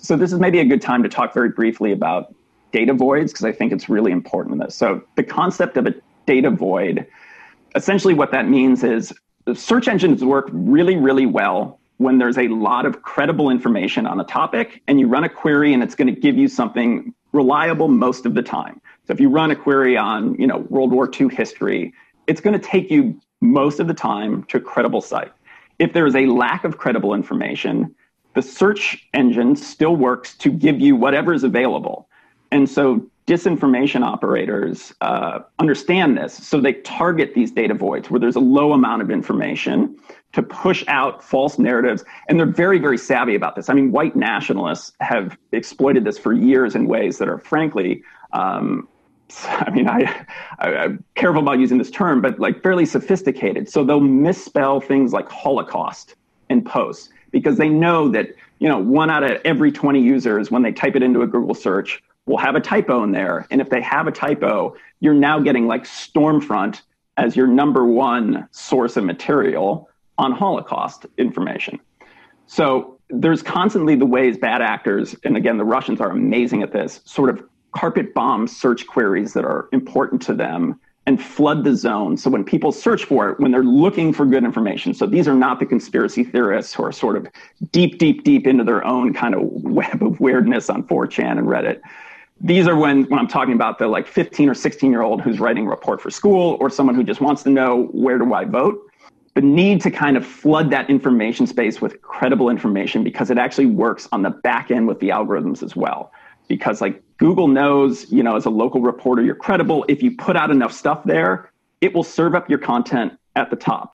So this is maybe a good time to talk very briefly about data voids, because I think it's really important in this. So the concept of a data void, essentially what that means is the search engines work really, really well when there's a lot of credible information on a topic and you run a query and it's going to give you something reliable most of the time. So if you run a query on, World War II history, it's going to take you most of the time to a credible site. If there is a lack of credible information, the search engine still works to give you whatever is available. And so disinformation operators understand this. So they target these data voids where there's a low amount of information to push out false narratives. And they're very, very savvy about this. I mean, white nationalists have exploited this for years in ways that are frankly, I'm careful about using this term, but like fairly sophisticated. So they'll misspell things like Holocaust in posts because they know that, 1 out of every 20 users, when they type it into a Google search, will have a typo in there. And if they have a typo, you're now getting like Stormfront as your number one source of material on Holocaust information. So there's constantly the ways bad actors, and again, the Russians are amazing at this, sort of carpet bomb search queries that are important to them and flood the zone. So when people search for it, when they're looking for good information, so these are not the conspiracy theorists who are sort of deep, deep, deep into their own kind of web of weirdness on 4chan and Reddit. These are when I'm talking about the like 15 or 16-year-old who's writing a report for school or someone who just wants to know where do I vote. The need to kind of flood that information space with credible information because it actually works on the back end with the algorithms as well. Because like Google knows, as a local reporter, you're credible. If you put out enough stuff there, it will serve up your content at the top.